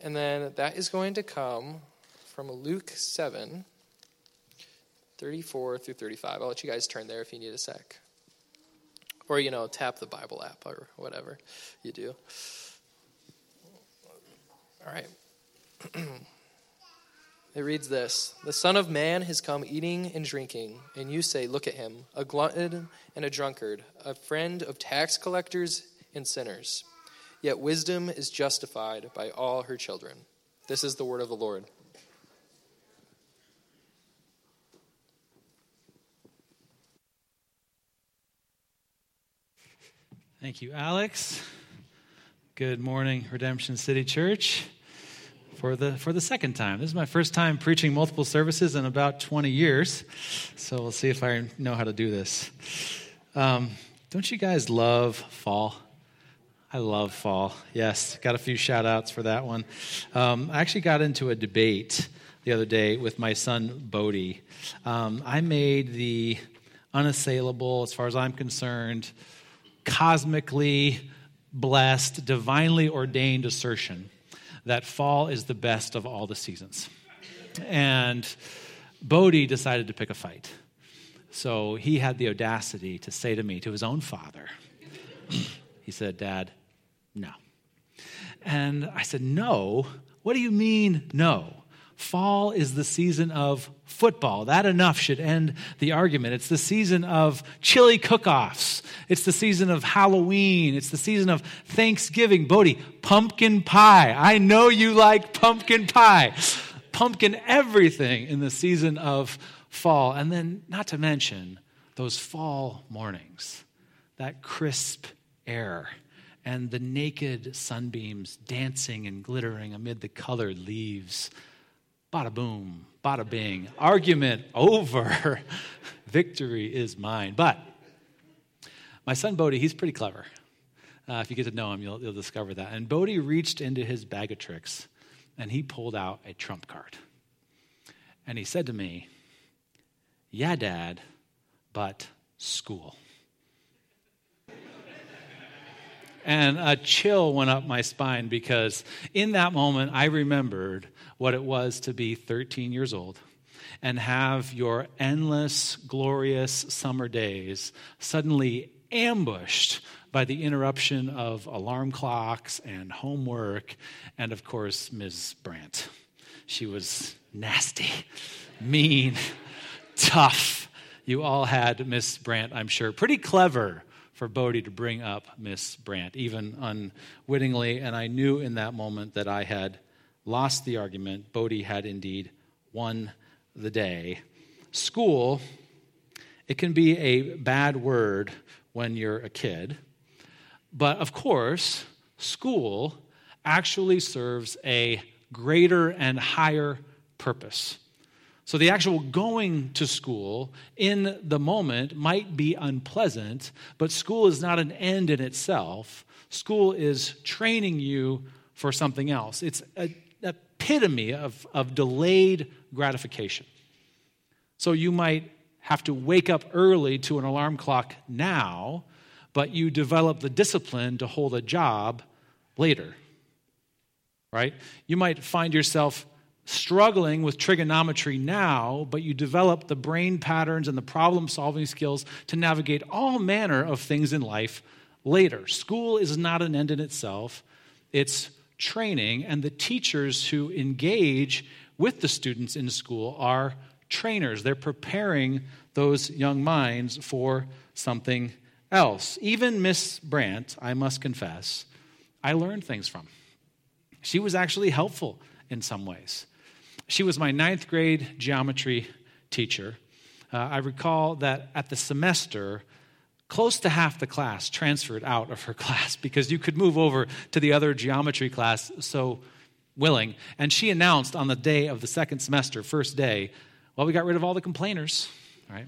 And then that is going to come from Luke 7, 34 through 35. I'll let you guys turn there if you need a sec. Or, tap the Bible app or whatever you do. All right. It reads this: "The Son of Man has come eating and drinking, and you say, 'Look at him, a glutton and a drunkard, a friend of tax collectors and sinners.' Yet wisdom is justified by all her children." This is the word of the Lord. Thank you, Alex. Good morning, Redemption City Church. For the second time. This is my first time preaching multiple services in about 20 years, so we'll see if I know how to do this. Don't you guys love fall? I love fall. Yes, got a few shout-outs for that one. I actually got into a debate the other day with my son, Bodie. I made the unassailable, as far as I'm concerned, cosmically blessed, divinely ordained assertion that fall is the best of all the seasons. And Bodie decided to pick a fight. So he had the audacity to say to me, to his own father, he said, "Dad, no." And I said, "No? What do you mean, no? Fall is the season of football. That enough should end the argument. It's the season of chili cook-offs. It's the season of Halloween. It's the season of Thanksgiving. Bodie, pumpkin pie. I know you like pumpkin pie. Pumpkin everything in the season of fall. And then, not to mention, those fall mornings, that crisp air, and the naked sunbeams dancing and glittering amid the colored leaves. Bada boom, bada bing, argument over. Victory is mine. But my son Bodie, he's pretty clever. If you get to know him, you'll discover that. And Bodie reached into his bag of tricks, and he pulled out a trump card. And he said to me, "Yeah, Dad, but school." And a chill went up my spine because in that moment, I remembered what it was to be 13 years old and have your endless, glorious summer days suddenly ambushed by the interruption of alarm clocks and homework and, of course, Ms. Brandt. She was nasty, mean, tough. You all had Miss Brandt, I'm sure, pretty clever for Bodie to bring up Miss Brandt, even unwittingly, and I knew in that moment that I had lost the argument. Bodie had indeed won the day. School, it can be a bad word when you're a kid, but of course, school actually serves a greater and higher purpose. So the actual going to school in the moment might be unpleasant, but school is not an end in itself. School is training you for something else. It's an epitome of delayed gratification. So you might have to wake up early to an alarm clock now, but you develop the discipline to hold a job later, right? You might find yourself struggling with trigonometry now, but you develop the brain patterns and the problem-solving skills to navigate all manner of things in life later. School is not an end in itself. It's training, and the teachers who engage with the students in school are trainers. They're preparing those young minds for something else. Even Miss Brandt, I must confess, I learned things from. She was actually helpful in some ways. She was my 9th grade geometry teacher. I recall that at the semester, close to half the class transferred out of her class because you could move over to the other geometry class so willing. And she announced on the day of the second semester, first day, well, we got rid of all the complainers, right?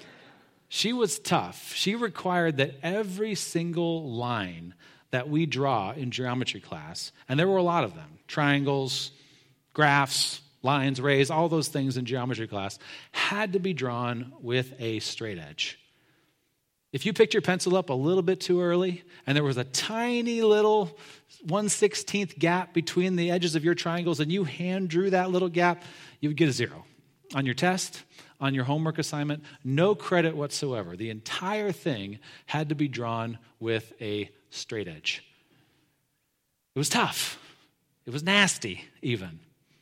She was tough. She required that every single line that we draw in geometry class, and there were a lot of them, triangles, graphs, lines, rays, all those things in geometry class, had to be drawn with a straight edge. If you picked your pencil up a little bit too early and there was a tiny little 1/16 gap between the edges of your triangles and you hand drew that little gap, you would get a 0 on your test, on your homework assignment, no credit whatsoever. The entire thing had to be drawn with a straight edge. It was tough. It was nasty even.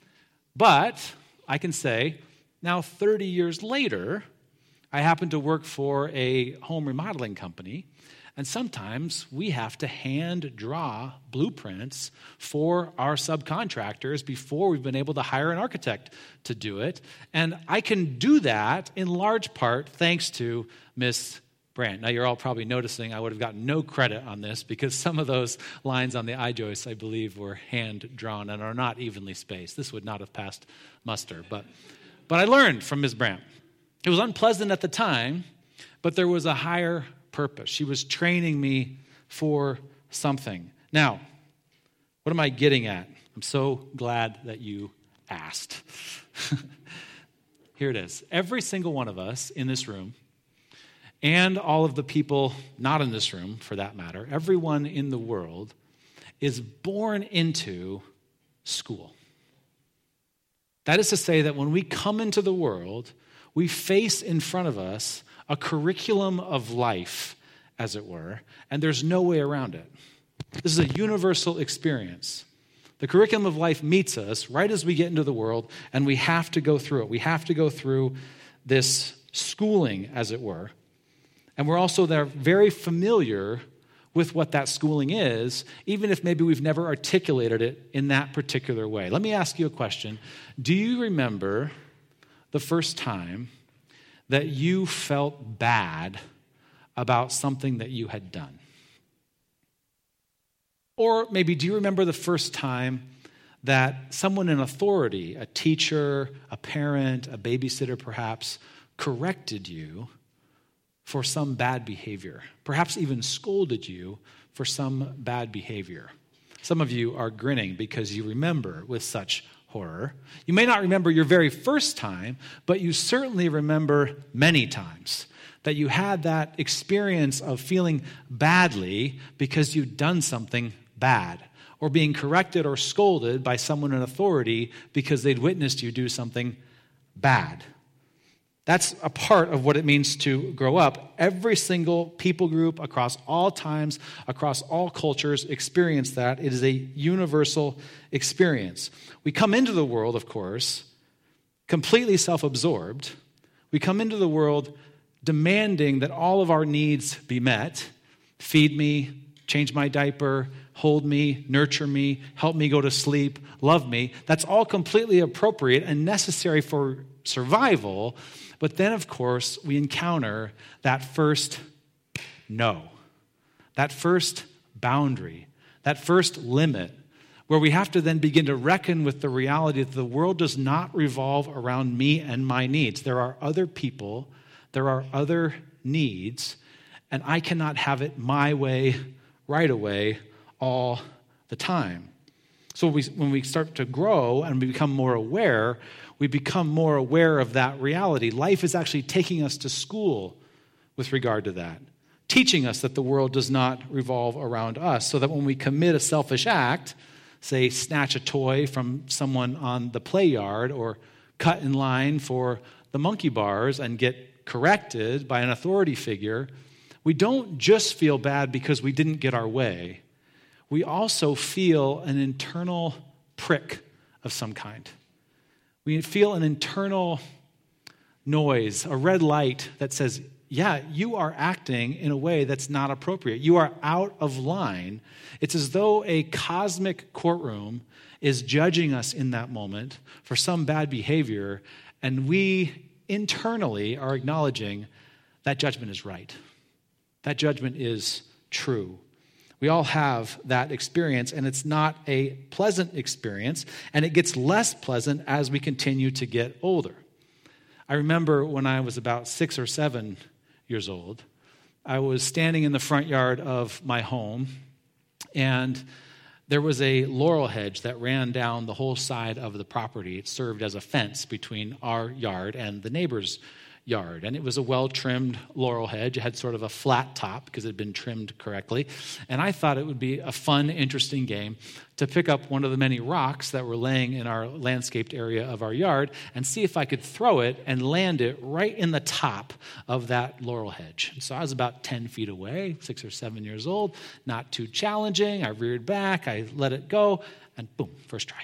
But I can say, now 30 years later, I happen to work for a home remodeling company, and sometimes we have to hand draw blueprints for our subcontractors before we've been able to hire an architect to do it. And I can do that in large part thanks to Miss Brandt. Now, you're all probably noticing I would have gotten no credit on this because some of those lines on the I-joists, I believe, were hand-drawn and are not evenly spaced. This would not have passed muster. But I learned from Ms. Brandt. It was unpleasant at the time, but there was a higher purpose. She was training me for something. Now, what am I getting at? I'm so glad that you asked. Here it is. Every single one of us in this room, and all of the people not in this room, for that matter, everyone in the world is born into school. That is to say that when we come into the world, we face in front of us a curriculum of life, as it were, and there's no way around it. This is a universal experience. The curriculum of life meets us right as we get into the world, and we have to go through it. We have to go through this schooling, as it were. And we're also there very familiar with what that schooling is, even if maybe we've never articulated it in that particular way. Let me ask you a question. Do you remember the first time that you felt bad about something that you had done? Or maybe do you remember the first time that someone in authority, a teacher, a parent, a babysitter perhaps, corrected you for some bad behavior, perhaps even scolded you for some bad behavior? Some of you are grinning because you remember with such horror. You may not remember your very first time, but you certainly remember many times that you had that experience of feeling badly because you'd done something bad, or being corrected or scolded by someone in authority because they'd witnessed you do something bad. That's a part of what it means to grow up. Every single people group across all times, across all cultures experience that. It is a universal experience. We come into the world, of course, completely self-absorbed. We come into the world demanding that all of our needs be met. Feed me, change my diaper, hold me, nurture me, help me go to sleep, love me. That's all completely appropriate and necessary for survival. But then, of course, we encounter that first no, that first boundary, that first limit, where we have to then begin to reckon with the reality that the world does not revolve around me and my needs. There are other people, there are other needs, and I cannot have it my way, right away, all the time. So when we start to grow and we become more aware, we become more aware of that reality. Life is actually taking us to school with regard to that, teaching us that the world does not revolve around us, so that when we commit a selfish act, say snatch a toy from someone on the play yard or cut in line for the monkey bars and get corrected by an authority figure, we don't just feel bad because we didn't get our way. We also feel an internal prick of some kind. We feel an internal noise, a red light that says, yeah, you are acting in a way that's not appropriate. You are out of line. It's as though a cosmic courtroom is judging us in that moment for some bad behavior, and we internally are acknowledging that judgment is right. That judgment is true. We all have that experience, and it's not a pleasant experience, and it gets less pleasant as we continue to get older. I remember when I was about 6 or 7 years old, I was standing in the front yard of my home, and there was a laurel hedge that ran down the whole side of the property. It served as a fence between our yard and the neighbor's yard. And it was a well-trimmed laurel hedge. It had sort of a flat top because it had been trimmed correctly. And I thought it would be a fun, interesting game to pick up one of the many rocks that were laying in our landscaped area of our yard and see if I could throw it and land it right in the top of that laurel hedge. And so I was about 10 feet away, 6 or 7 years old, not too challenging. I reared back, I let it go, and boom, first try.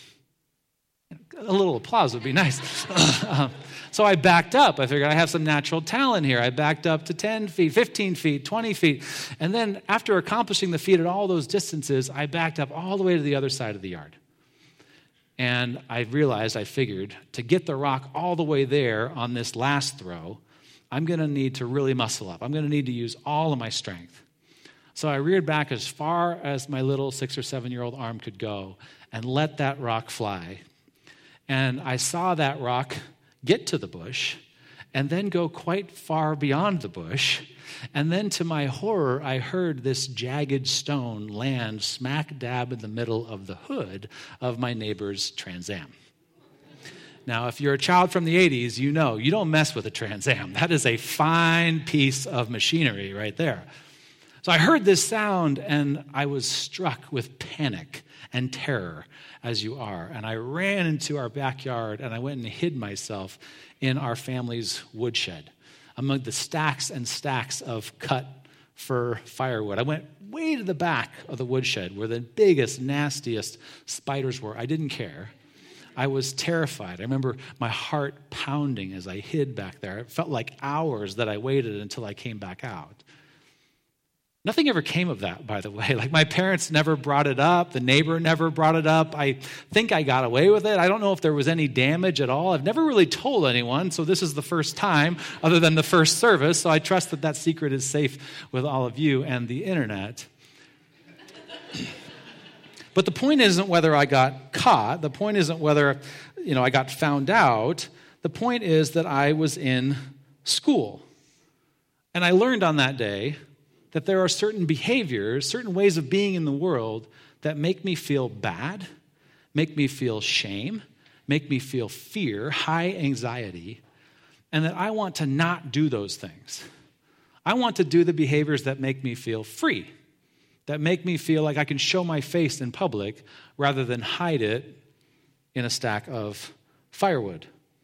A little applause would be nice. So I backed up. I figured I have some natural talent here. I backed up to 10 feet, 15 feet, 20 feet. And then after accomplishing the feat at all those distances, I backed up all the way to the other side of the yard. And I figured, to get the rock all the way there on this last throw, I'm going to need to really muscle up. I'm going to need to use all of my strength. So I reared back as far as my little 6 or 7-year-old arm could go and let that rock fly. And I saw that rock get to the bush and then go quite far beyond the bush. And then to my horror, I heard this jagged stone land smack dab in the middle of the hood of my neighbor's Trans Am. Now, if you're a child from the 80s, you know you don't mess with a Trans Am. That is a fine piece of machinery right there. So I heard this sound, and I was struck with panic and terror, as you are. And I ran into our backyard, and I went and hid myself in our family's woodshed among the stacks and stacks of cut fir firewood. I went way to the back of the woodshed where the biggest, nastiest spiders were. I didn't care. I was terrified. I remember my heart pounding as I hid back there. It felt like hours that I waited until I came back out. Nothing ever came of that, by the way. Like, my parents never brought it up. The neighbor never brought it up. I think I got away with it. I don't know if there was any damage at all. I've never really told anyone, so this is the first time other than the first service, so I trust that that secret is safe with all of you and the internet. But the point isn't whether I got caught. The point isn't whether, I got found out. The point is that I was in school. And I learned on that day that there are certain behaviors, certain ways of being in the world that make me feel bad, make me feel shame, make me feel fear, high anxiety, and that I want to not do those things. I want to do the behaviors that make me feel free, that make me feel like I can show my face in public rather than hide it in a stack of firewood.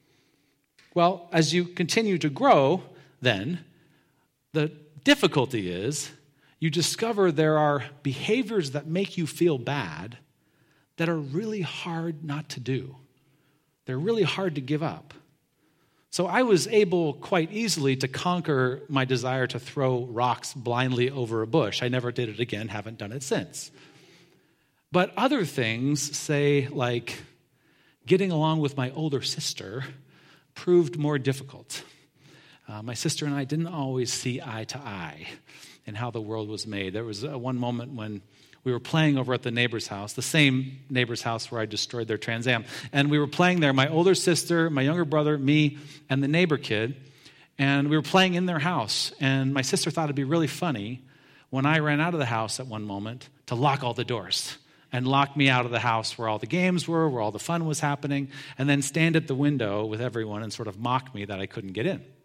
Well, as you continue to grow, then, the difficulty is you discover there are behaviors that make you feel bad that are really hard not to do. They're really hard to give up. So I was able quite easily to conquer my desire to throw rocks blindly over a bush. I never did it again, haven't done it since. But other things, say like getting along with my older sister, proved more difficult. My sister and I didn't always see eye to eye in how the world was made. There was one moment when we were playing over at the neighbor's house, the same neighbor's house where I destroyed their Trans Am. And we were playing there, my older sister, my younger brother, me, and the neighbor kid. And we were playing in their house. And my sister thought it'd be really funny when I ran out of the house at one moment to lock all the doors and lock me out of the house where all the games were, where all the fun was happening, and then stand at the window with everyone and sort of mock me that I couldn't get in.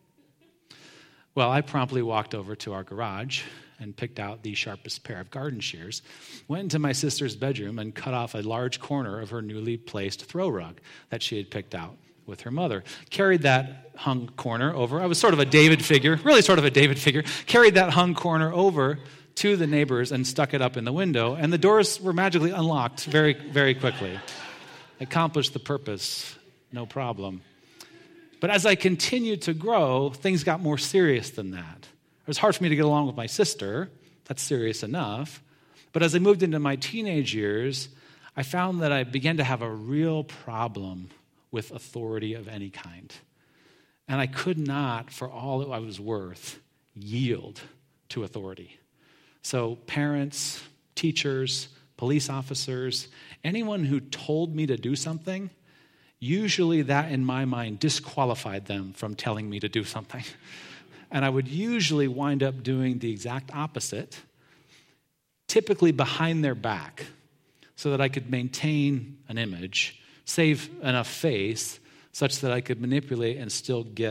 Well, I promptly walked over to our garage and picked out the sharpest pair of garden shears, went into my sister's bedroom and cut off a large corner of her newly placed throw rug that she had picked out with her mother. Carried that hung corner over. I was sort of a David figure, carried that hung corner over to the neighbors and stuck it up in the window, and the doors were magically unlocked very, very quickly. Accomplished the purpose, no problem. But as I continued to grow, things got more serious than that. It was hard for me to get along with my sister. That's serious enough. But as I moved into my teenage years, I found that I began to have a real problem with authority of any kind. And I could not, for all I was worth, yield to authority. So parents, teachers, police officers, anyone who told me to do something, usually that, in my mind, disqualified them from telling me to do something. And I would usually wind up doing the exact opposite, typically behind their back, so that I could maintain an image, save enough face, such that I could manipulate and still get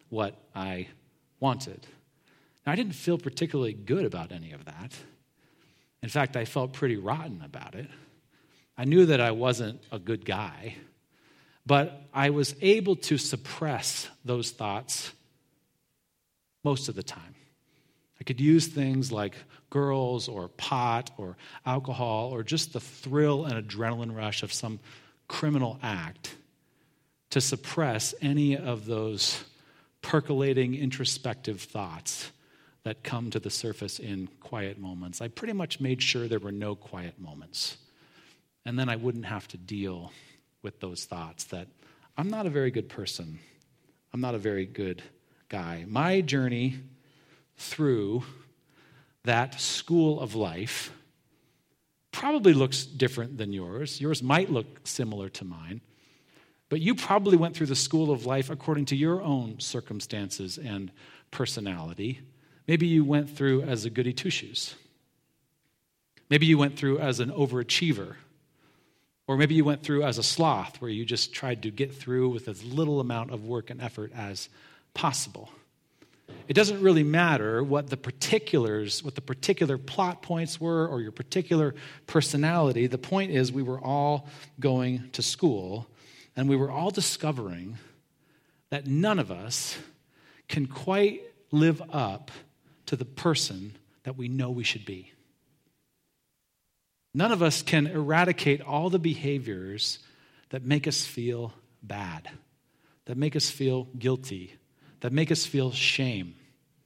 what I wanted. Now, I didn't feel particularly good about any of that. In fact, I felt pretty rotten about it. I knew that I wasn't a good guy, but I was able to suppress those thoughts most of the time. I could use things like girls or pot or alcohol or just the thrill and adrenaline rush of some criminal act to suppress any of those percolating introspective thoughts that come to the surface in quiet moments. I pretty much made sure there were no quiet moments. And then I wouldn't have to deal with those thoughts that I'm not a very good person. I'm not a very good guy. My journey through that school of life probably looks different than yours. Yours might look similar to mine. But you probably went through the school of life according to your own circumstances and personality. Maybe you went through as a goody two-shoes. Maybe you went through as an overachiever. Or maybe you went through as a sloth, where you just tried to get through with as little amount of work and effort as possible. It doesn't really matter what the particulars, what the particular plot points were or your particular personality. The point is we were all going to school, and we were all discovering that none of us can quite live up to the person that we know we should be. None of us can eradicate all the behaviors that make us feel bad, that make us feel guilty, that make us feel shame.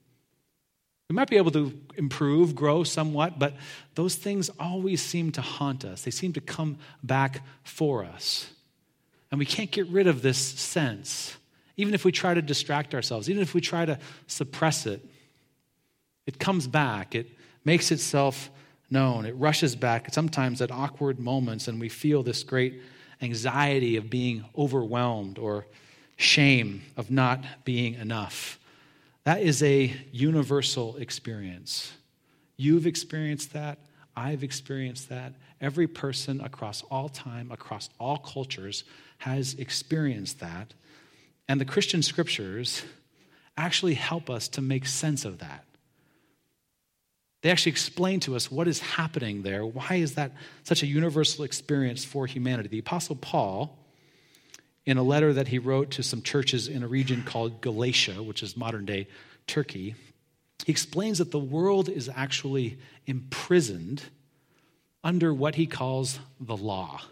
We might be able to improve, grow somewhat, but those things always seem to haunt us. They seem to come back for us. And we can't get rid of this sense. Even if we try to distract ourselves, even if we try to suppress it, it comes back. It makes itself known. It rushes back, sometimes at awkward moments, and we feel this great anxiety of being overwhelmed or shame of not being enough. That is a universal experience. You've experienced that. I've experienced that. Every person across all time, across all cultures, has experienced that. And the Christian scriptures actually help us to make sense of that. They actually explain to us what is happening there. Why is that such a universal experience for humanity? The Apostle Paul, in a letter that he wrote to some churches in a region called Galatia, which is modern-day Turkey, he explains that the world is actually imprisoned under what he calls the law.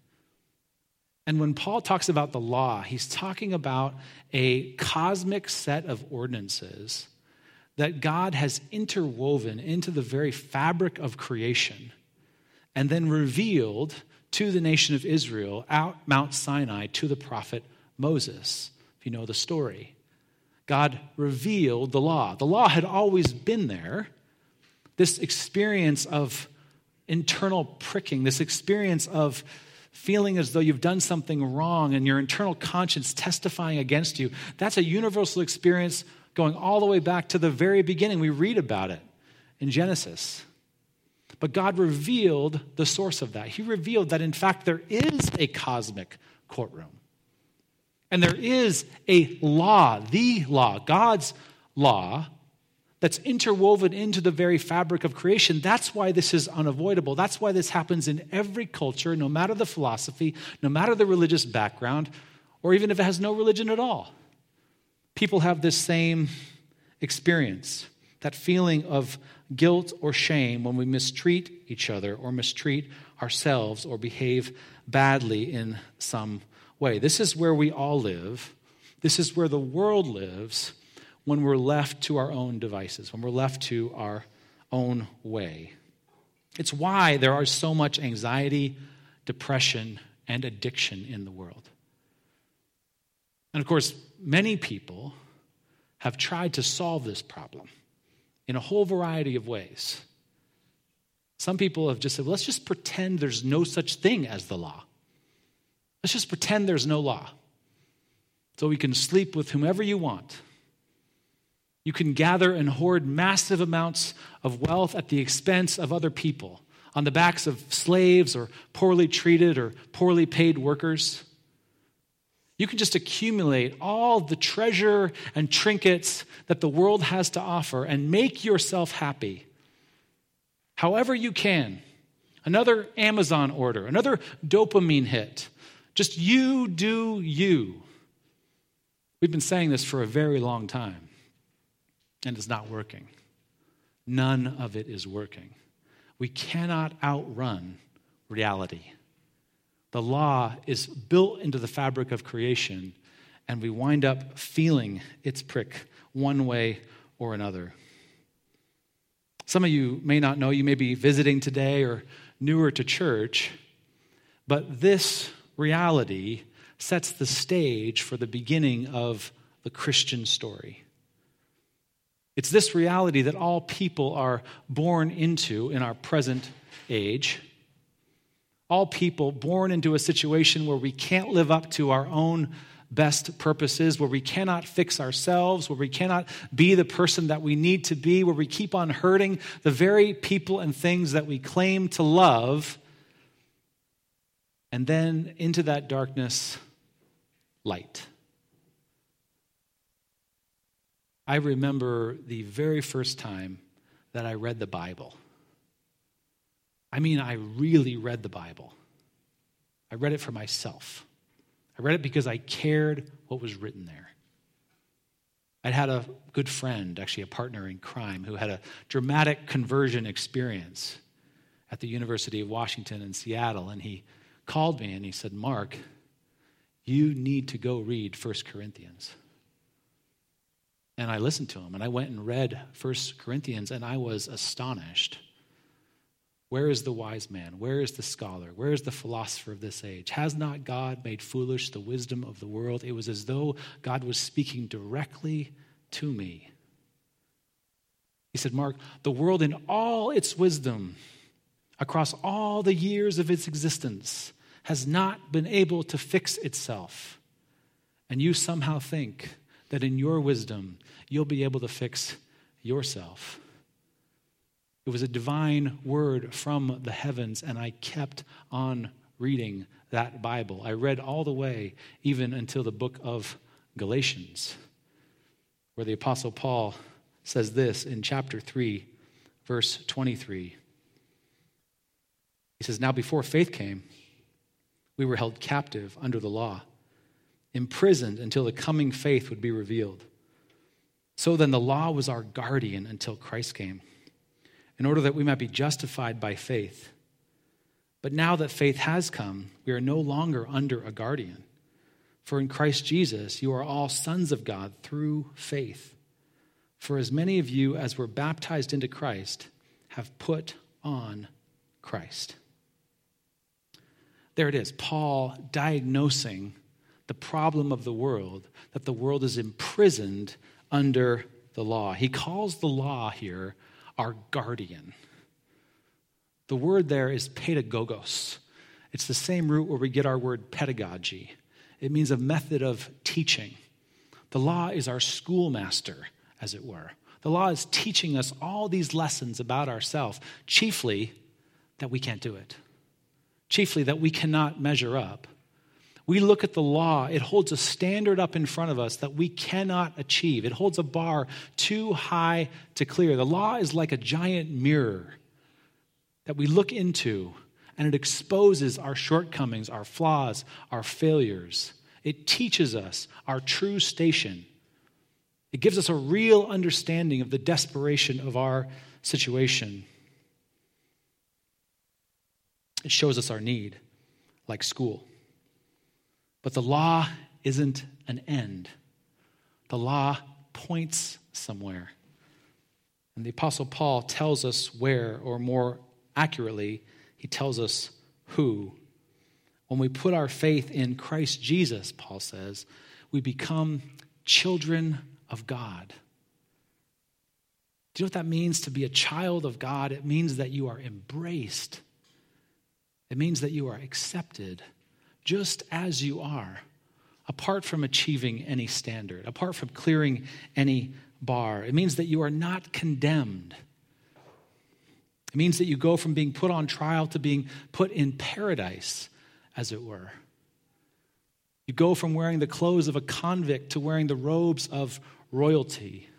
And when Paul talks about the law, he's talking about a cosmic set of ordinances that God has interwoven into the very fabric of creation and then revealed to the nation of Israel out Mount Sinai to the prophet Moses, if you know the story. God revealed the law. The law had always been there. This experience of internal pricking, this experience of feeling as though you've done something wrong and your internal conscience testifying against you, that's a universal experience going all the way back to the very beginning. We read about it in Genesis. But God revealed the source of that. He revealed that, in fact, there is a cosmic courtroom. And there is a law, the law, God's law, that's interwoven into the very fabric of creation. That's why this is unavoidable. That's why this happens in every culture, no matter the philosophy, no matter the religious background, or even if it has no religion at all. People have this same experience, that feeling of guilt or shame when we mistreat each other or mistreat ourselves or behave badly in some way. This is where we all live. This is where the world lives when we're left to our own devices, when we're left to our own way. It's why there are so much anxiety, depression, and addiction in the world. And of course, many people have tried to solve this problem in a whole variety of ways. Some people have just said, well, let's just pretend there's no such thing as the law. Let's just pretend there's no law. So we can sleep with whomever you want. You can gather and hoard massive amounts of wealth at the expense of other people, on the backs of slaves or poorly treated or poorly paid workers. You can just accumulate all the treasure and trinkets that the world has to offer and make yourself happy. However you can. Another Amazon order, another dopamine hit. Just you do you. We've been saying this for a very long time, and it's not working. None of it is working. We cannot outrun reality. The law is built into the fabric of creation, and we wind up feeling its prick one way or another. Some of you may not know, you may be visiting today or newer to church, but this reality sets the stage for the beginning of the Christian story. It's this reality that all people are born into in our present age. All people born into a situation where we can't live up to our own best purposes, where we cannot fix ourselves, where we cannot be the person that we need to be, where we keep on hurting the very people and things that we claim to love. And then into that darkness, light. I remember the very first time that I read the Bible. I mean, I really read the Bible. I read it for myself. I read it because I cared what was written there. I'd had a good friend, actually a partner in crime, who had a dramatic conversion experience at the University of Washington in Seattle. And he called me and he said, "Mark, you need to go read 1 Corinthians. And I listened to him, and I went and read 1 Corinthians, and I was astonished. Where is the wise man? Where is the scholar? Where is the philosopher of this age? Has not God made foolish the wisdom of the world?" It was as though God was speaking directly to me. He said, "Mark, the world in all its wisdom, across all the years of its existence, has not been able to fix itself. And you somehow think that in your wisdom, you'll be able to fix yourself." It was a divine word from the heavens, and I kept on reading that Bible. I read all the way, even until the book of Galatians, where the Apostle Paul says this in chapter 3, verse 23. He says, "Now before faith came, we were held captive under the law, imprisoned until the coming faith would be revealed. So then the law was our guardian until Christ came, in order that we might be justified by faith. But now that faith has come, we are no longer under a guardian. For in Christ Jesus, you are all sons of God through faith. For as many of you as were baptized into Christ have put on Christ." There it is, Paul diagnosing the problem of the world, that the world is imprisoned under the law. He calls the law here our guardian. The word there is pedagogos. It's the same root where we get our word pedagogy. It means a method of teaching. The law is our schoolmaster, as it were. The law is teaching us all these lessons about ourselves, chiefly that we can't do it, chiefly that we cannot measure up. We look at the law, it holds a standard up in front of us that we cannot achieve. It holds a bar too high to clear. The law is like a giant mirror that we look into, and it exposes our shortcomings, our flaws, our failures. It teaches us our true station. It gives us a real understanding of the desperation of our situation. It shows us our need, like school. But the law isn't an end. The law points somewhere. And the Apostle Paul tells us where, or more accurately, he tells us who. When we put our faith in Christ Jesus, Paul says, we become children of God. Do you know what that means to be a child of God? It means that you are embraced. It means that you are accepted just as you are, apart from achieving any standard, apart from clearing any bar. It means that you are not condemned. It means that you go from being put on trial to being put in paradise, as it were. You go from wearing the clothes of a convict to wearing the robes of royalty.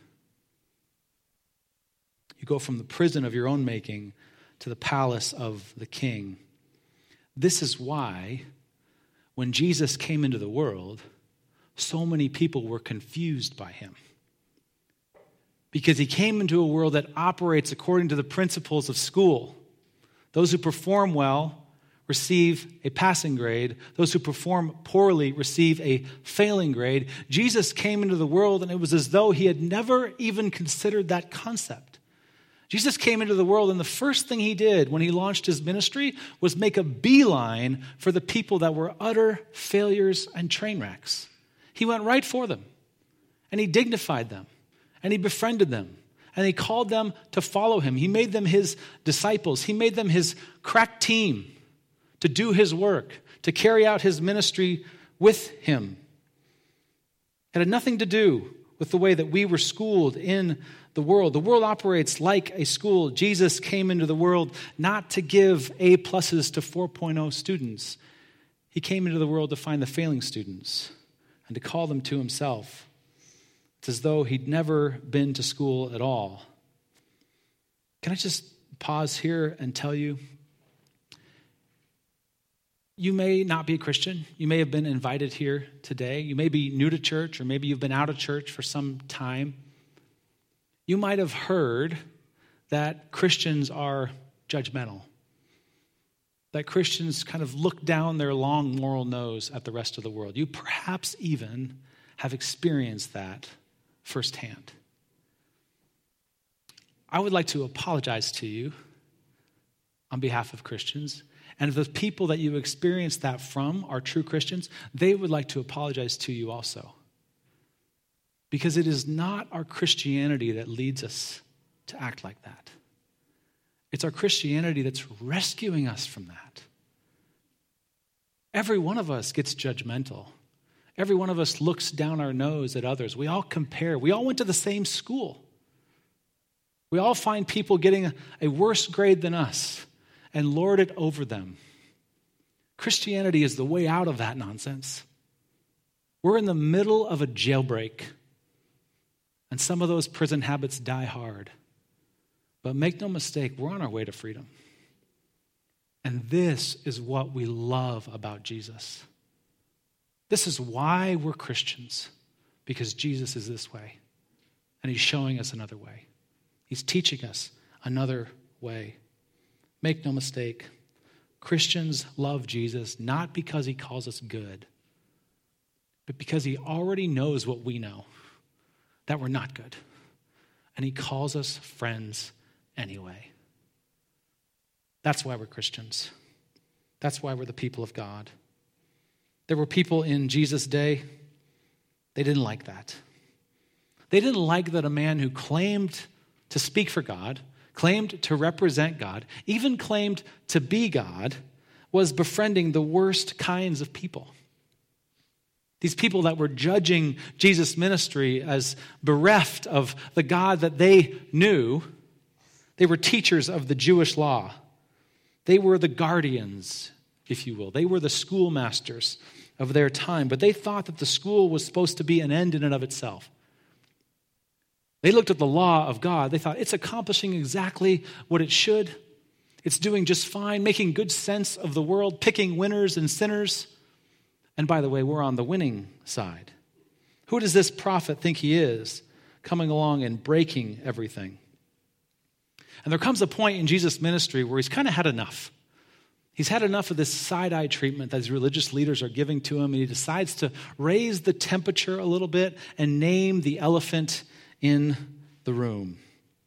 You go from the prison of your own making to the palace of the king. This is why, when Jesus came into the world, so many people were confused by him. Because he came into a world that operates according to the principles of school. Those who perform well receive a passing grade. Those who perform poorly receive a failing grade. Jesus came into the world, and it was as though he had never even considered that concept. Jesus came into the world, and the first thing he did when he launched his ministry was make a beeline for the people that were utter failures and train wrecks. He went right for them, and he dignified them, and he befriended them, and he called them to follow him. He made them his disciples. He made them his crack team to do his work, to carry out his ministry with him. It had nothing to do with the way that we were schooled in the world. The world operates like a school. Jesus came into the world not to give A+ to 4.0 students. He came into the world to find the failing students and to call them to himself. It's as though he'd never been to school at all. Can I just pause here and tell you, you may not be a Christian. You may have been invited here today. You may be new to church, or maybe you've been out of church for some time. You might have heard that Christians are judgmental, that Christians kind of look down their long moral nose at the rest of the world. You perhaps even have experienced that firsthand. I would like to apologize to you on behalf of Christians. And if the people that you experienced that from are true Christians, they would like to apologize to you also. Because it is not our Christianity that leads us to act like that. It's our Christianity that's rescuing us from that. Every one of us gets judgmental. Every one of us looks down our nose at others. We all compare. We all went to the same school. We all find people getting a worse grade than us and lord it over them. Christianity is the way out of that nonsense. We're in the middle of a jailbreak, and some of those prison habits die hard. But make no mistake, we're on our way to freedom. And this is what we love about Jesus. This is why we're Christians, because Jesus is this way, and he's showing us another way. He's teaching us another way. Make no mistake, Christians love Jesus not because he calls us good, but because he already knows what we know, that we're not good. And he calls us friends anyway. That's why we're Christians. That's why we're the people of God. There were people in Jesus' day, they didn't like that. They didn't like that a man who claimed to speak for God, claimed to represent God, even claimed to be God, was befriending the worst kinds of people. These people that were judging Jesus' ministry as bereft of the God that they knew, they were teachers of the Jewish law. They were the guardians, if you will. They were the schoolmasters of their time, but they thought that the school was supposed to be an end in and of itself. They looked at the law of God. They thought it's accomplishing exactly what it should. It's doing just fine, making good sense of the world, picking winners and sinners. And by the way, we're on the winning side. Who does this prophet think he is, coming along and breaking everything? And there comes a point in Jesus' ministry where he's kind of had enough. He's had enough of this side-eye treatment that his religious leaders are giving to him, and he decides to raise the temperature a little bit and name the elephant in the room.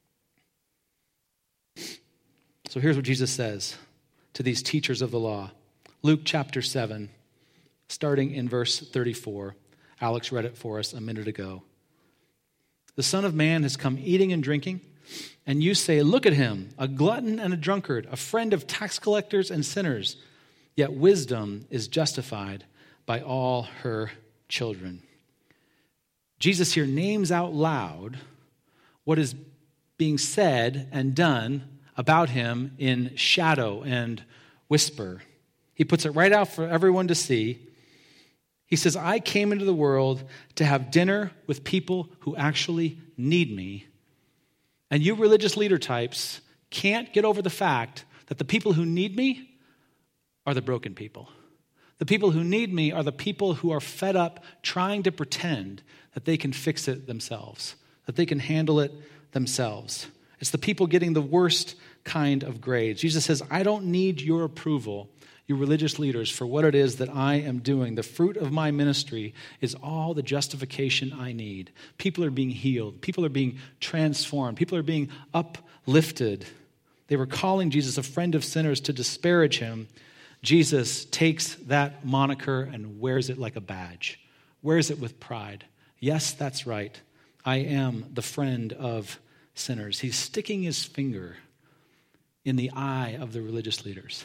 So here's what Jesus says to these teachers of the law. Luke chapter 7, starting in verse 34. Alex read it for us a minute ago. The Son of Man has come eating and drinking, and you say, look at him, a glutton and a drunkard, a friend of tax collectors and sinners. Yet wisdom is justified by all her children. Jesus here names out loud what is being said and done about him in shadow and whisper. He puts it right out for everyone to see. He says, I came into the world to have dinner with people who actually need me. And you religious leader types can't get over the fact that the people who need me are the broken people. The people who need me are the people who are fed up trying to pretend that they can fix it themselves, that they can handle it themselves. It's the people getting the worst kind of grades. Jesus says, I don't need your approval, you religious leaders, for what it is that I am doing. The fruit of my ministry is all the justification I need. People are being healed. People are being transformed. People are being uplifted. They were calling Jesus a friend of sinners to disparage him. Jesus takes that moniker and wears it like a badge, wears it with pride. Yes, that's right. I am the friend of sinners. He's sticking his finger in the eye of the religious leaders.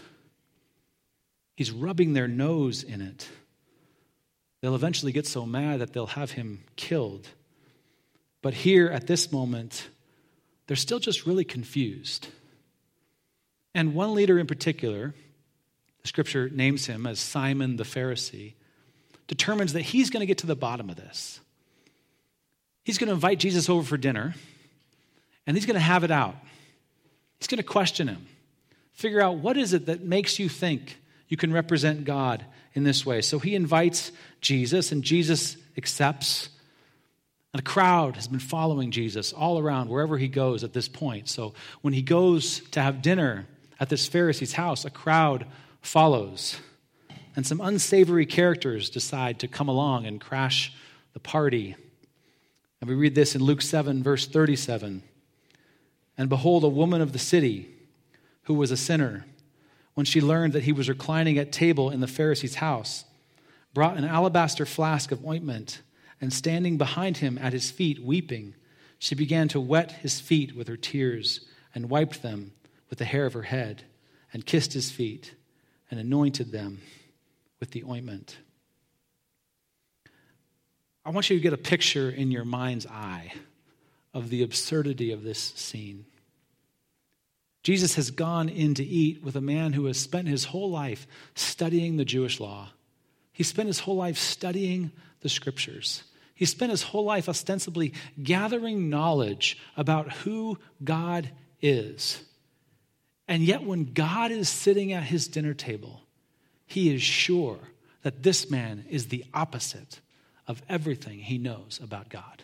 He's rubbing their nose in it. They'll eventually get so mad that they'll have him killed. But here at this moment, they're still just really confused. And one leader in particular, the scripture names him as Simon the Pharisee, determines that he's going to get to the bottom of this. He's going to invite Jesus over for dinner, and he's going to have it out. He's going to question him, figure out what is it that makes you think you can represent God in this way. So he invites Jesus, and Jesus accepts. And a crowd has been following Jesus all around wherever he goes at this point. So when he goes to have dinner at this Pharisee's house, a crowd follows. And some unsavory characters decide to come along and crash the party. And we read this in Luke 7, verse 37. And behold, a woman of the city who was a sinner, when she learned that he was reclining at table in the Pharisee's house, brought an alabaster flask of ointment, and standing behind him at his feet, weeping, she began to wet his feet with her tears and wiped them with the hair of her head and kissed his feet and anointed them with the ointment. I want you to get a picture in your mind's eye of the absurdity of this scene. Jesus has gone in to eat with a man who has spent his whole life studying the Jewish law. He spent his whole life studying the scriptures. He spent his whole life ostensibly gathering knowledge about who God is. And yet when God is sitting at his dinner table, he is sure that this man is the opposite of everything he knows about God.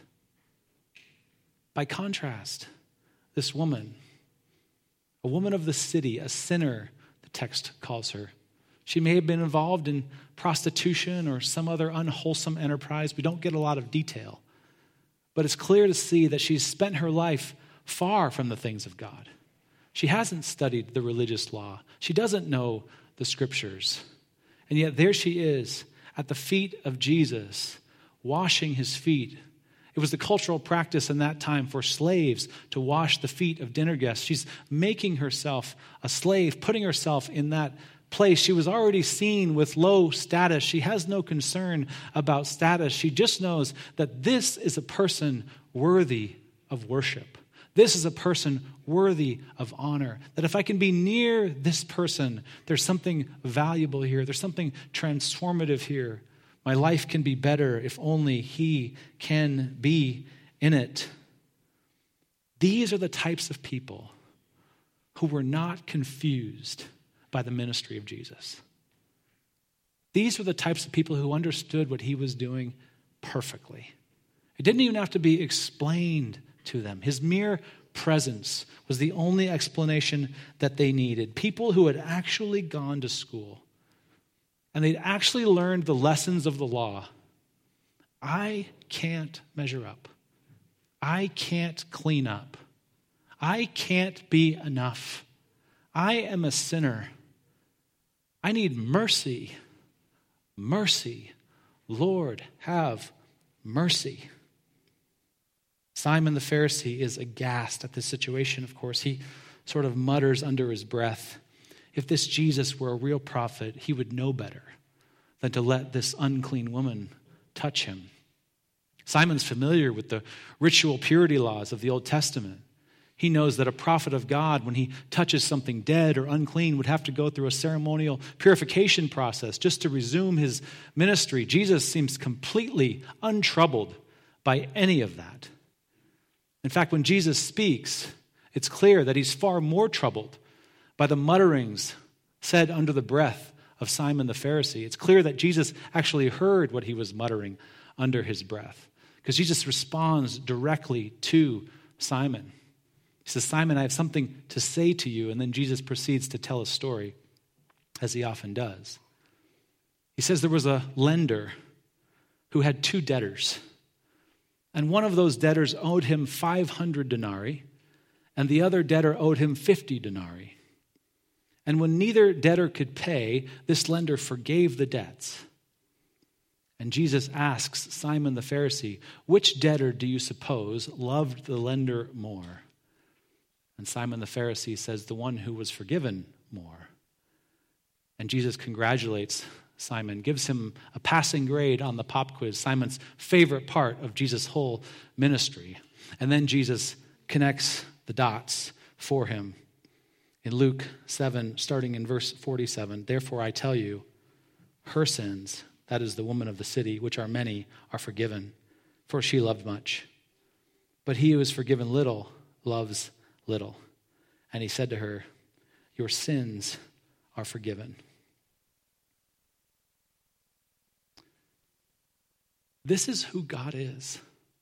By contrast, this woman, a woman of the city, a sinner, the text calls her. She may have been involved in prostitution or some other unwholesome enterprise. We don't get a lot of detail. But it's clear to see that she's spent her life far from the things of God. She hasn't studied the religious law. She doesn't know the scriptures. And yet there she is at the feet of Jesus, washing his feet. It was the cultural practice in that time for slaves to wash the feet of dinner guests. She's making herself a slave, putting herself in that place. She was already seen with low status. She has no concern about status. She just knows that this is a person worthy of worship. This is a person worthy of honor. That if I can be near this person, there's something valuable here. There's something transformative here. My life can be better if only he can be in it. These are the types of people who were not confused by the ministry of Jesus. These were the types of people who understood what he was doing perfectly. It didn't even have to be explained to them. His mere presence was the only explanation that they needed. People who had actually gone to school and they'd actually learned the lessons of the law. I can't measure up. I can't clean up. I can't be enough. I am a sinner. I need mercy. Mercy. Lord, have mercy. Simon the Pharisee is aghast at this situation, of course. He sort of mutters under his breath, if this Jesus were a real prophet, he would know better than to let this unclean woman touch him. Simon's familiar with the ritual purity laws of the Old Testament. He knows that a prophet of God, when he touches something dead or unclean, would have to go through a ceremonial purification process just to resume his ministry. Jesus seems completely untroubled by any of that. In fact, when Jesus speaks, it's clear that he's far more troubled by the mutterings said under the breath of Simon the Pharisee. It's clear that Jesus actually heard what he was muttering under his breath, because Jesus responds directly to Simon. He says, Simon, I have something to say to you. And then Jesus proceeds to tell a story, as he often does. He says there was a lender who had 2 debtors. And one of those debtors owed him 500 denarii, and the other debtor owed him 50 denarii. And when neither debtor could pay, this lender forgave the debts. And Jesus asks Simon the Pharisee, which debtor do you suppose loved the lender more? And Simon the Pharisee says, the one who was forgiven more. And Jesus congratulates Simon, gives him a passing grade on the pop quiz, Simon's favorite part of Jesus' whole ministry. And then Jesus connects the dots for him. In Luke 7, starting in verse 47, therefore I tell you, her sins, that is the woman of the city, which are many, are forgiven, for she loved much. But he who is forgiven little loves little. And he said to her, your sins are forgiven. This is who God is.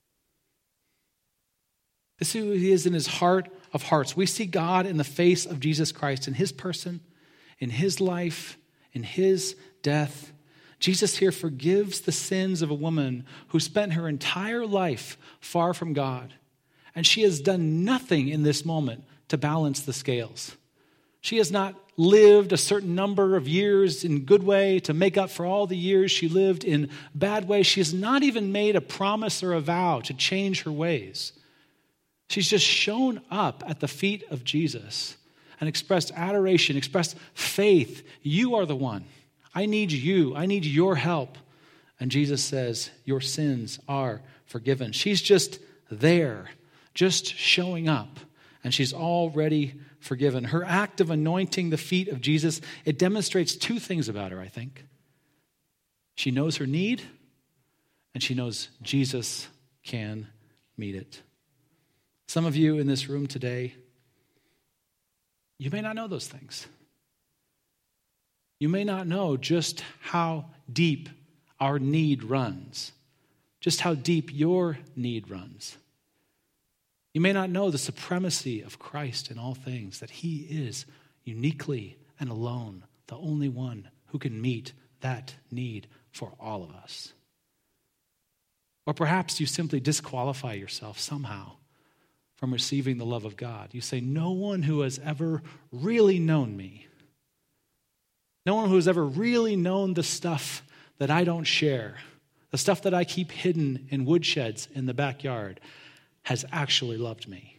This is who he is in his heart of hearts. We see God in the face of Jesus Christ, in his person, in his life, in his death. Jesus here forgives the sins of a woman who spent her entire life far from God. And she has done nothing in this moment to balance the scales. She has not lived a certain number of years in good way to make up for all the years she lived in bad way. She has not even made a promise or a vow to change her ways. She's just shown up at the feet of Jesus and expressed adoration, expressed faith. You are the one. I need you. I need your help. And Jesus says, your sins are forgiven. She's just there, just showing up, and she's already forgiven. Her act of anointing the feet of Jesus, it demonstrates 2 things about her, I think. She knows her need, and she knows Jesus can meet it. Some of you in this room today, you may not know those things. You may not know just how deep our need runs, just how deep your need runs. You may not know the supremacy of Christ in all things, that he is uniquely and alone the only one who can meet that need for all of us. Or perhaps you simply disqualify yourself somehow from receiving the love of God. You say, no one who has ever really known me, no one who has ever really known the stuff that I don't share, the stuff that I keep hidden in woodsheds in the backyard, has actually loved me.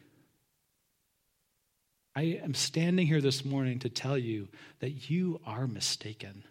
I am standing here this morning to tell you that you are mistaken.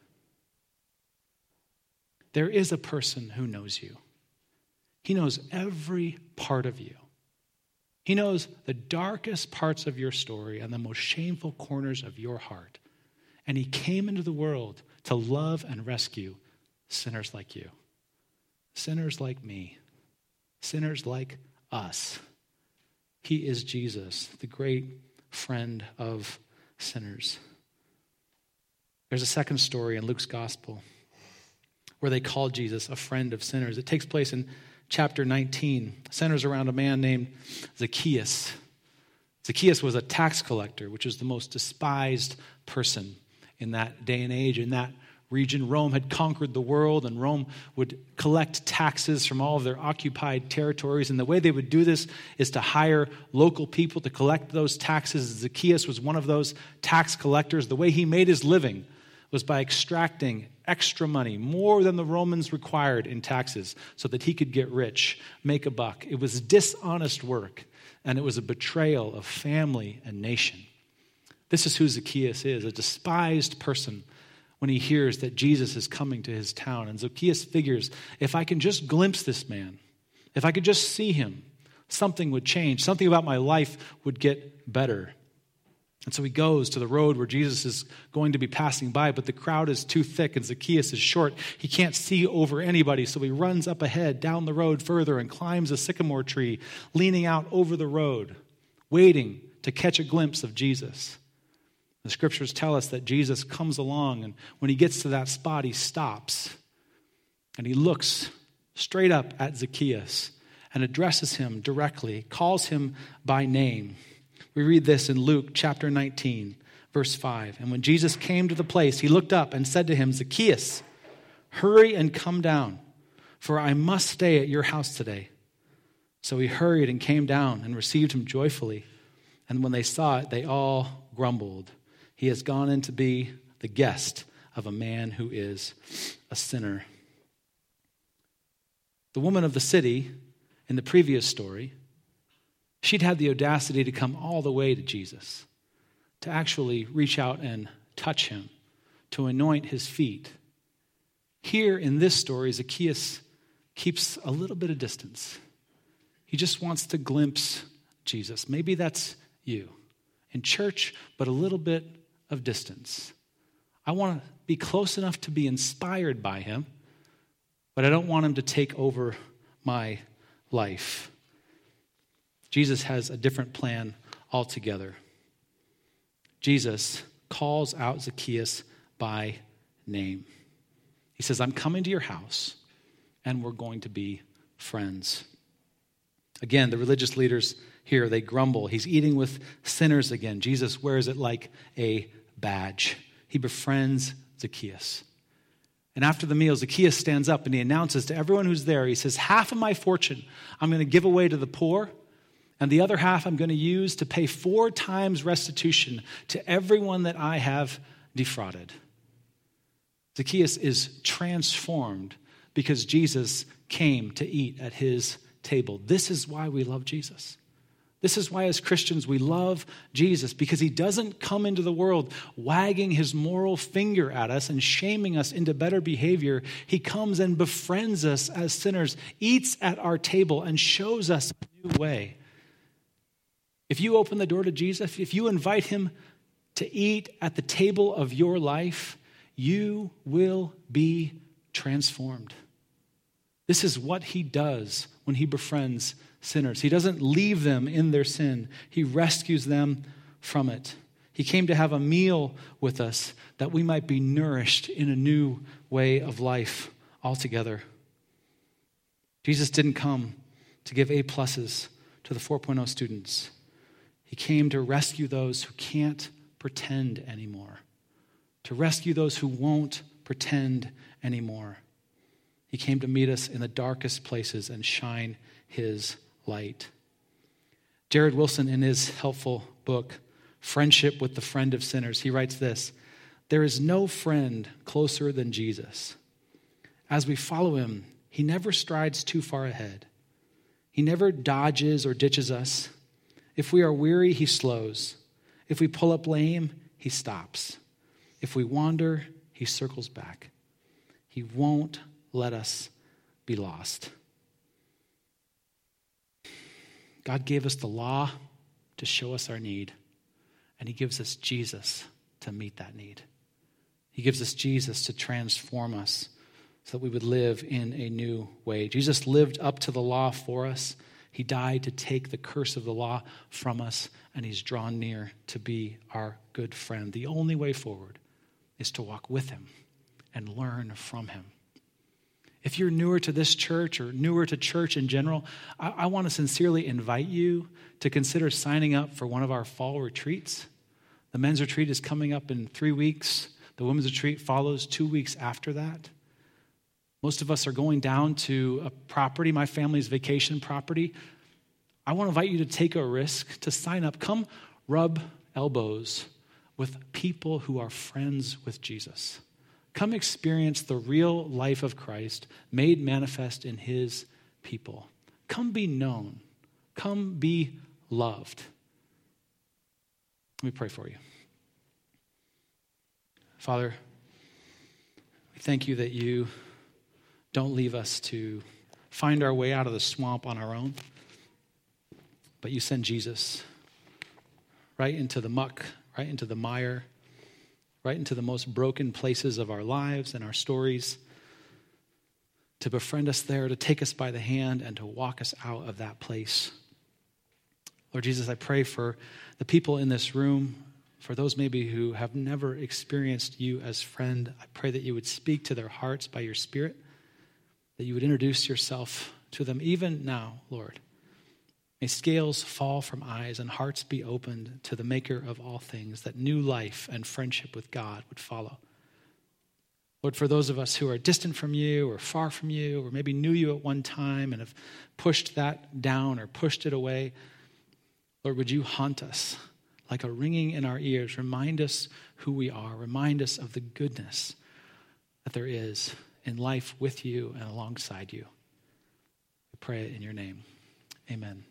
There is a person who knows you. He knows every part of you. He knows the darkest parts of your story and the most shameful corners of your heart. And he came into the world to love and rescue sinners like you, sinners like me, sinners like us. He is Jesus, the great friend of sinners. There's a second story in Luke's gospel where they call Jesus a friend of sinners. It takes place in chapter 19. It centers around a man named Zacchaeus. Zacchaeus was a tax collector, which is the most despised person in that day and age, in that region. Rome had conquered the world, and Rome would collect taxes from all of their occupied territories. And the way they would do this is to hire local people to collect those taxes. Zacchaeus was one of those tax collectors. The way he made his living was by extracting extra money, more than the Romans required in taxes, so that he could get rich, make a buck. It was dishonest work, and it was a betrayal of family and nation. This is who Zacchaeus is, a despised person when he hears that Jesus is coming to his town. And Zacchaeus figures, if I can just glimpse this man, if I could just see him, something would change. Something about my life would get better. And so he goes to the road where Jesus is going to be passing by, but the crowd is too thick and Zacchaeus is short. He can't see over anybody, so he runs up ahead, down the road further, and climbs a sycamore tree, leaning out over the road, waiting to catch a glimpse of Jesus. The scriptures tell us that Jesus comes along, and when he gets to that spot, he stops, and he looks straight up at Zacchaeus and addresses him directly, calls him by name. We read this in Luke chapter 19, verse 5. And when Jesus came to the place, he looked up and said to him, Zacchaeus, hurry and come down, for I must stay at your house today. So he hurried and came down and received him joyfully. And when they saw it, they all grumbled. He has gone in to be the guest of a man who is a sinner. The woman of the city in the previous story, she'd had the audacity to come all the way to Jesus, to actually reach out and touch him, to anoint his feet. Here in this story, Zacchaeus keeps a little bit of distance. He just wants to glimpse Jesus. Maybe that's you in church, but a little bit of distance. I want to be close enough to be inspired by him, but I don't want him to take over my life. Jesus has a different plan altogether. Jesus calls out Zacchaeus by name. He says, I'm coming to your house, and we're going to be friends. Again, the religious leaders here, they grumble. He's eating with sinners again. Jesus wears it like a badge. He befriends Zacchaeus. And after the meal, Zacchaeus stands up and he announces to everyone who's there, he says, half of my fortune I'm going to give away to the poor, and the other half I'm going to use to pay 4 times restitution to everyone that I have defrauded. Zacchaeus is transformed because Jesus came to eat at his table. This is why we love Jesus. This is why as Christians we love Jesus, because he doesn't come into the world wagging his moral finger at us and shaming us into better behavior. He comes and befriends us as sinners, eats at our table, and shows us a new way. If you open the door to Jesus, if you invite him to eat at the table of your life, you will be transformed. This is what he does when he befriends sinners. He doesn't leave them in their sin. He rescues them from it. He came to have a meal with us that we might be nourished in a new way of life altogether. Jesus didn't come to give A+ to the 4.0 students. He came to rescue those who can't pretend anymore, to rescue those who won't pretend anymore. He came to meet us in the darkest places and shine his light. Jared Wilson, in his helpful book, Friendship with the Friend of Sinners, he writes this: there is no friend closer than Jesus. As we follow him, he never strides too far ahead. He never dodges or ditches us. If we are weary, he slows. If we pull up lame, he stops. If we wander, he circles back. He won't let us be lost. God gave us the law to show us our need, and he gives us Jesus to meet that need. He gives us Jesus to transform us so that we would live in a new way. Jesus lived up to the law for us. He died to take the curse of the law from us, and he's drawn near to be our good friend. The only way forward is to walk with him and learn from him. If you're newer to this church or newer to church in general, I want to sincerely invite you to consider signing up for one of our fall retreats. The men's retreat is coming up in 3 weeks. The women's retreat follows 2 weeks after that. Most of us are going down to a property, my family's vacation property. I want to invite you to take a risk, to sign up. Come rub elbows with people who are friends with Jesus. Come experience the real life of Christ made manifest in his people. Come be known. Come be loved. Let me pray for you. Father, we thank you that you don't leave us to find our way out of the swamp on our own. But you send Jesus right into the muck, right into the mire, right into the most broken places of our lives and our stories, to befriend us there, to take us by the hand, and to walk us out of that place. Lord Jesus, I pray for the people in this room, for those maybe who have never experienced you as friend. I pray that you would speak to their hearts by your Spirit, that you would introduce yourself to them even now, Lord. May scales fall from eyes and hearts be opened to the maker of all things, that new life and friendship with God would follow. Lord, for those of us who are distant from you or far from you, or maybe knew you at one time and have pushed that down or pushed it away, Lord, would you haunt us like a ringing in our ears? Remind us who we are. Remind us of the goodness that there is in life with you and alongside you. I pray it in your name. Amen.